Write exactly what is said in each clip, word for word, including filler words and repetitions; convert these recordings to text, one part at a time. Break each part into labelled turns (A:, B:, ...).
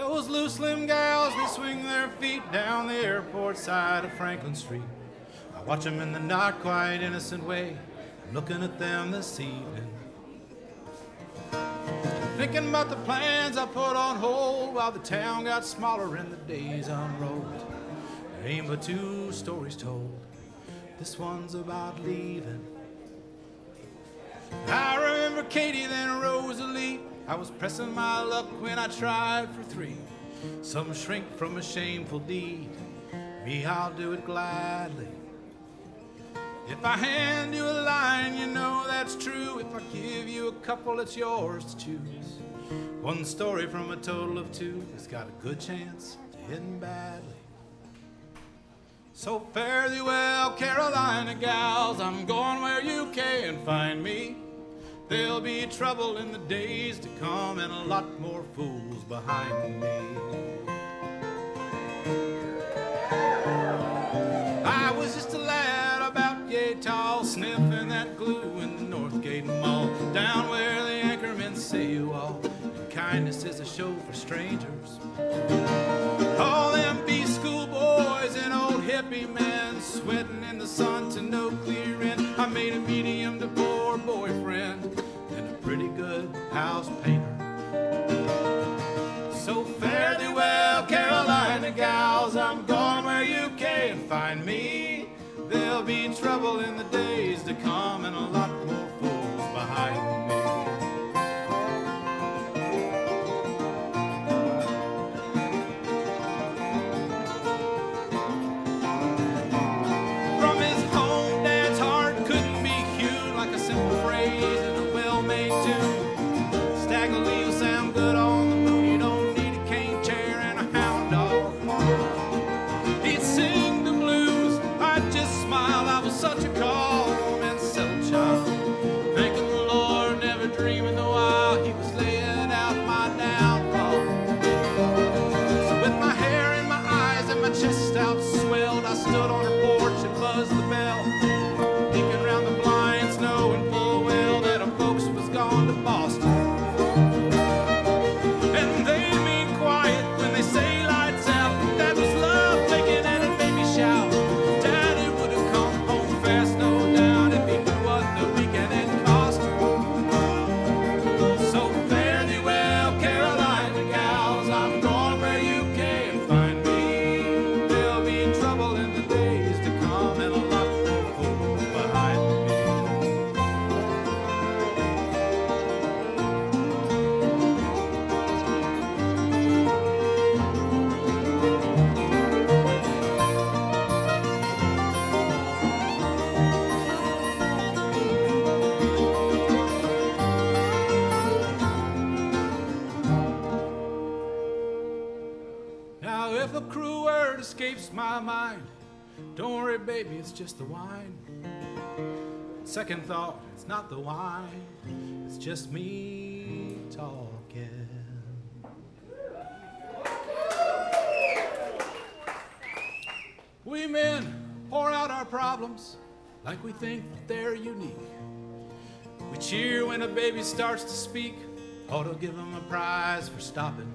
A: Those loose slim gals, they swing their feet down the airport side of Franklin Street. I watch them in the not quite innocent way. I'm looking at them this evening, thinking about the plans I put on hold while the town got smaller and the days unrolled. There ain't but two stories told. This one's about leaving. I remember Katie, then Rosalie. I was pressing my luck when I tried for three. Some shrink from a shameful deed. Me, I'll do it gladly. If I hand you a line, you know that's true. If I give you a couple, it's yours to choose. One story from a total of two has got a good chance to end badly. So fare thee well, Carolina gals, I'm going where you can find me. There'll be trouble in the days to come and a lot more fools behind me. I was just a lad about yay tall, sniffing that glue in the Northgate Mall, down where the anchormen say you all, and kindness is a show for strangers. All them B-school boys and old hippie men, sweating in the sun to no clear end. I made a medium to poor boyfriend and a pretty good house painter. So fare thee well, Carolina gals, I'm going where you can find me. There'll be trouble in the days to come and a lot more fools behind me. My mind, don't worry, baby, it's just the wine. Second thought, it's not the wine, it's just me talking. We men pour out our problems like we think that they're unique. We cheer when a baby starts to speak, ought to give him a prize for stopping.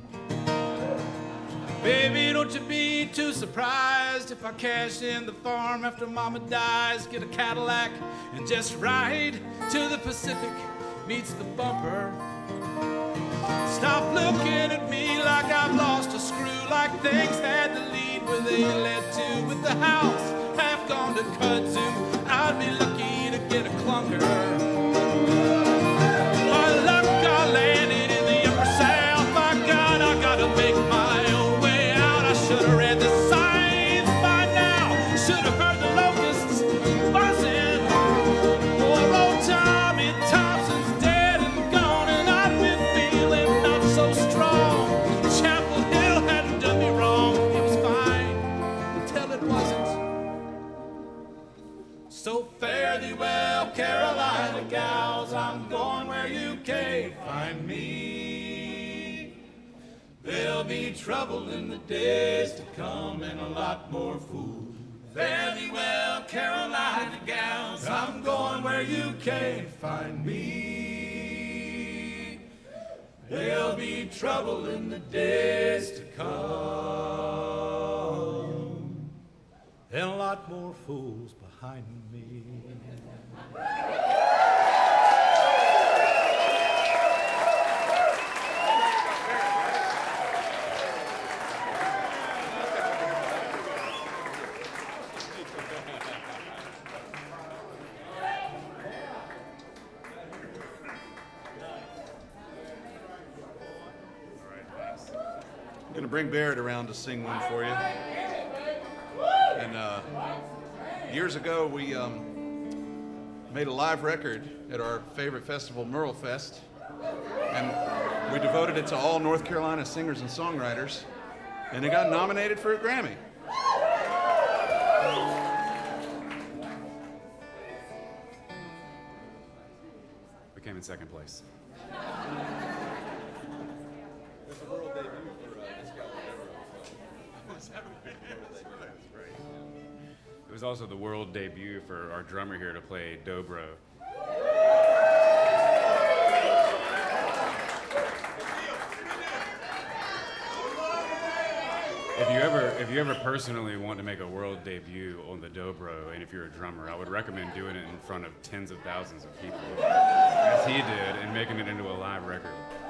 A: Baby, don't you be too surprised if I cash in the farm after mama dies, get a Cadillac and just ride till the Pacific meets the bumper. Stop looking at me like I've lost a screw, like things had to lead where they led to. With the house half gone to kudzu, I'd be lucky to get a clunker. My luck, I landed in the upper south. My God, I gotta make my own. Should've read the signs by now. Should've heard the locusts buzzing. Poor old Tommy Thompson's dead and gone, and I've been feeling not so strong. Chapel Hill hadn't done me wrong. It was fine until it wasn't. So fare thee well, Carolina gals, I'm going where you can't find me. There'll be trouble in the days to come and a lot more fools. Fare thee well, Carolina gals, I'm going where you can't find me. There'll be trouble in the days to come, and a lot more fools behind me.
B: I'm gonna bring Barrett around to sing one for you. And uh, years ago, we um, made a live record at our favorite festival, Merle Fest, and we devoted it to all North Carolina singers and songwriters, and it got nominated for a Grammy.
C: We came in second place.
D: It's a world debut for uh, Escal
C: It was also the world debut for our drummer here to play dobro. If you ever, if you ever personally want to make a world debut on the dobro, and if you're a drummer, I would recommend doing it in front of tens of thousands of people, as he did, and making it into a live record.